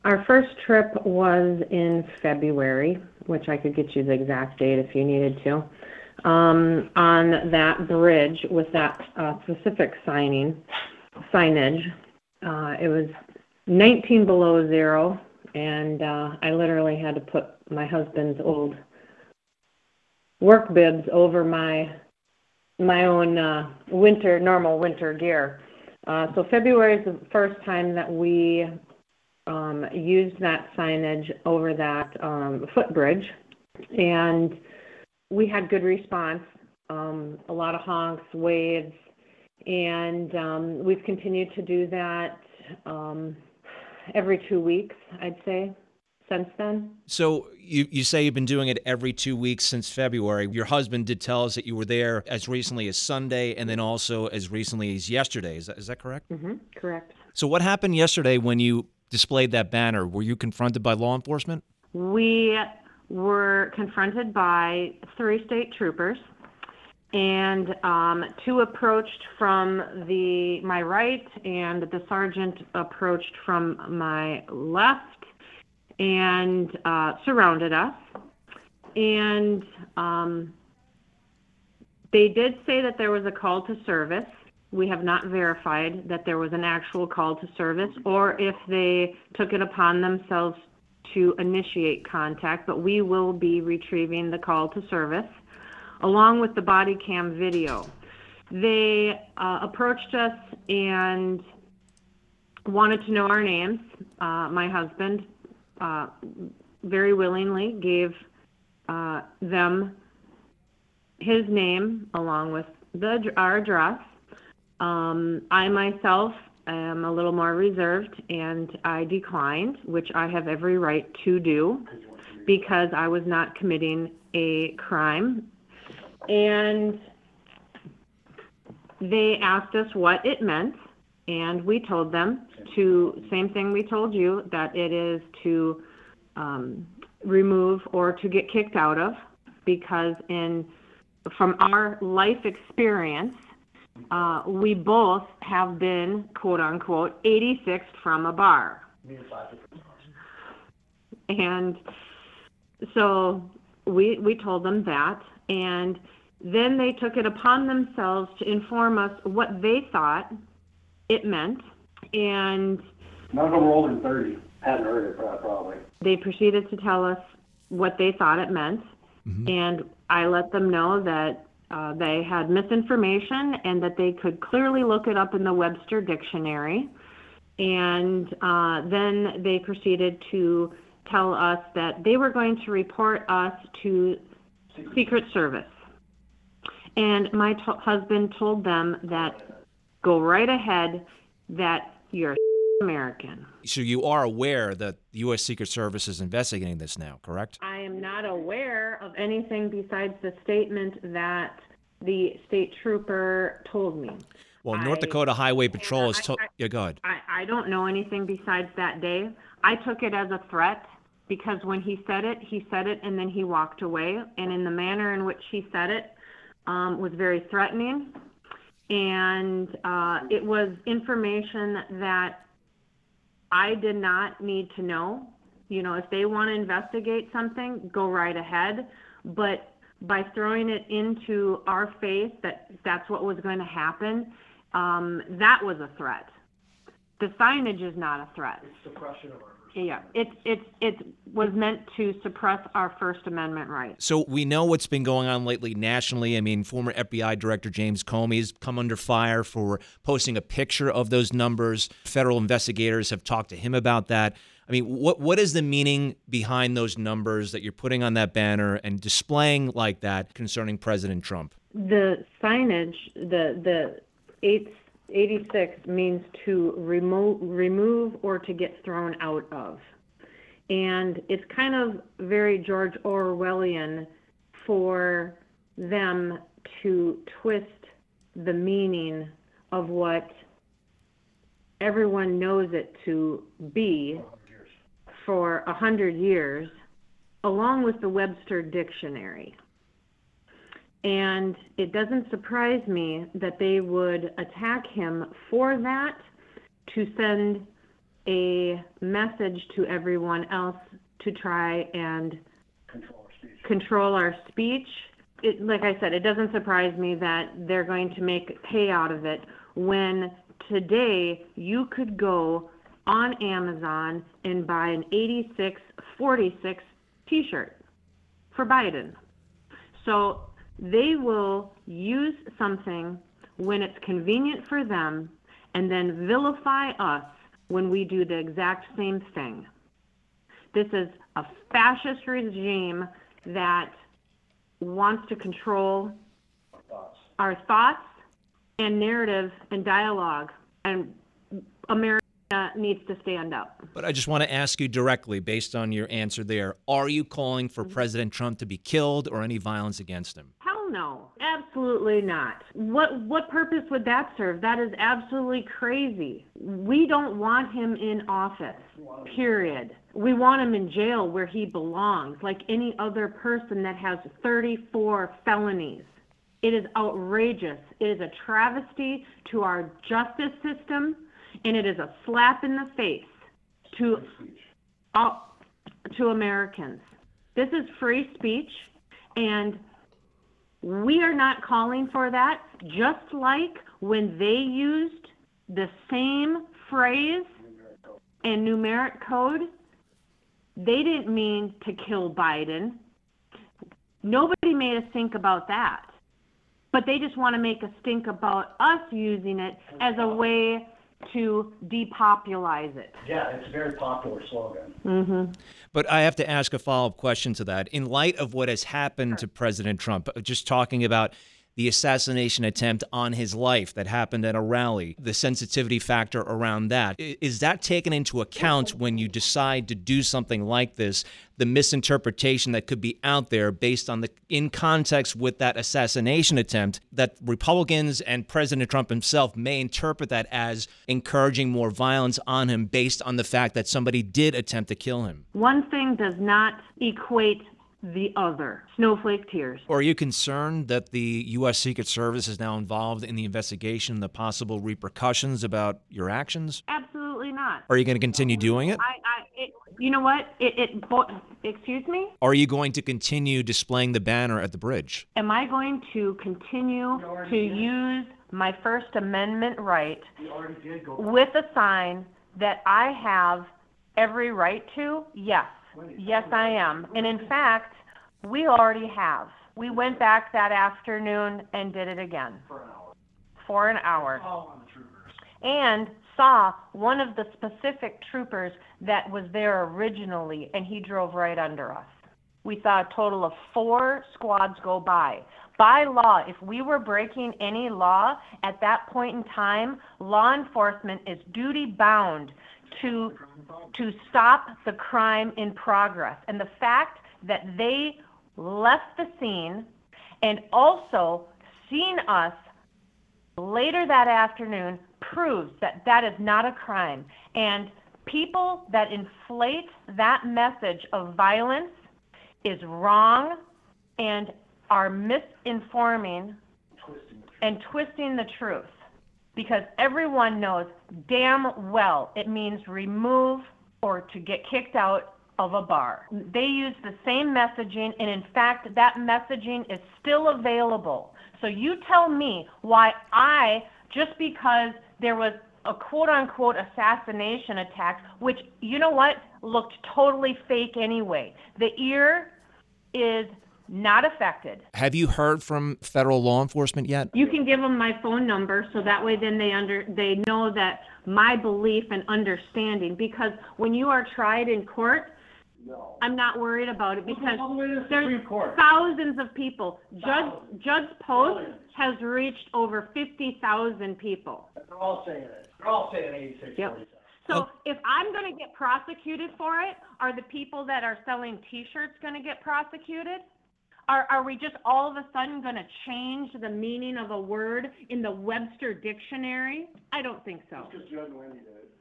Our first trip was in February, which I could get you the exact date if you needed to, on that bridge with that specific signage. It was 19 below zero, and I literally had to put my husband's old work bibs over my own normal winter gear. So February is the first time that we used that signage over that footbridge, and we had good response, a lot of honks, waves, and we've continued to do that every 2 weeks, I'd say, since then. So you say you've been doing it every 2 weeks since February. Your husband did tell us that you were there as recently as Sunday and then also as recently as yesterday. Is that correct? Mm-hmm. Correct. So what happened yesterday when you displayed that banner? Were you confronted by law enforcement? We were confronted by 3 state troopers, and 2 approached from my right, and the sergeant approached from my left, and surrounded us. And they did say that there was a call to service. We have not verified that there was an actual call to service or if they took it upon themselves to initiate contact, but we will be retrieving the call to service along with the body cam video. They approached us and wanted to know our names. My husband very willingly gave them his name along with our address. I myself am a little more reserved, and I declined, which I have every right to do because I was not committing a crime. And they asked us what it meant, and we told them same thing we told you, that it is to remove or to get kicked out of, because from our life experience, we both have been, quote unquote, 86'd from a bar. And so we told them that, and then they took it upon themselves to inform us what they thought it meant, and none of them were older than 30. Hadn't heard it probably. They proceeded to tell us what they thought it meant, and I let them know that they had misinformation and that they could clearly look it up in the Webster Dictionary. And then they proceeded to tell us that they were going to report us to Secret Service. And my husband told them that go right ahead, that you're American. So you are aware that the U.S. Secret Service is investigating this now, correct? I am not aware of anything besides the statement that the state trooper told me. Well, North Dakota Highway Patrol is told... Yeah, go ahead. I don't know anything besides that day. I took it as a threat because when he said it, and then he walked away. And in the manner in which he said it was very threatening. And it was information that I did not need to know. You know, if they want to investigate something, go right ahead. But by throwing it into our face that that's what was going to happen, that was a threat. The signage is not a threat. It's suppression of our Yeah, it was meant to suppress our First Amendment rights. So we know what's been going on lately nationally. I mean, former FBI Director James Comey has come under fire for posting a picture of those numbers. Federal investigators have talked to him about that. I mean, what is the meaning behind those numbers that you're putting on that banner and displaying like that concerning President Trump? The signage, the 86 means to remove or to get thrown out of. And it's kind of very George Orwellian for them to twist the meaning of what everyone knows it to be for 100 years, along with the Webster Dictionary. And it doesn't surprise me that they would attack him for that, to send a message to everyone else to try and Control our speech. control our speech. Like I said, it doesn't surprise me that they're going to make pay out of it when today you could go on Amazon and buy an 8646 t-shirt for Biden. So they will use something when it's convenient for them and then vilify us when we do the exact same thing. This is a fascist regime that wants to control our thoughts and narrative and dialogue, and America needs to stand up. But I just want to ask you directly, based on your answer there, are you calling for President Trump to be killed or any violence against him? Hell no, absolutely not. What purpose would that serve? That is absolutely crazy. We don't want him in office, period. We want him in jail where he belongs, like any other person that has 34 felonies. It is outrageous. It is a travesty to our justice system, and it is a slap in the face to Americans. This is free speech, and we are not calling for that, just like when they used the same phrase and numeric code. They didn't mean to kill Biden. Nobody made us think about that. But they just want to make us think about us using it as a way to depopulize it. Yeah, it's a very popular slogan. Mm-hmm. But I have to ask a follow-up question to that. In light of what has happened to President Trump, just talking about the assassination attempt on his life that happened at a rally, the sensitivity factor around that, is that taken into account when you decide to do something like this, the misinterpretation that could be out there based on in context with that assassination attempt, that Republicans and President Trump himself may interpret that as encouraging more violence on him based on the fact that somebody did attempt to kill him? One thing does not equate the other. Snowflake tears. Or are you concerned that the U.S. Secret Service is now involved in the investigation and the possible repercussions about your actions? Absolutely not. Are you going to continue doing it? You know what? Excuse me? Are you going to continue displaying the banner at the bridge? Am I going to continue to use my First Amendment right with a sign that I have every right to? Yes. Yes, I am. And in fact, we already have. We went back that afternoon and did it again. For an hour. And saw one of the specific troopers that was there originally, and he drove right under us. We saw a total of 4 squads go by. By law, if we were breaking any law at that point in time, law enforcement is duty-bound to stop the crime in progress. And the fact that they left the scene and also seen us later that afternoon proves that that is not a crime. And people that inflate that message of violence is wrong and are misinforming and twisting the truth. Because everyone knows damn well it means remove or to get kicked out of a bar. They use the same messaging, and in fact, that messaging is still available. So you tell me why just because there was a quote-unquote assassination attack, which, you know what, looked totally fake anyway. The ear is not affected. Have you heard from federal law enforcement yet? You can give them my phone number so that way then they know that my belief and understanding, because when you are tried in court, I'm not worried about it because there's thousands of people. Judge Post has reached over 50,000 people. They're all saying it. They're all saying 86, Yep. 47. So if I'm going to get prosecuted for it, are the people that are selling T-shirts going to get prosecuted? Are we just all of a sudden going to change the meaning of a word in the Webster dictionary? I don't think so. Because Judge Wendy did it.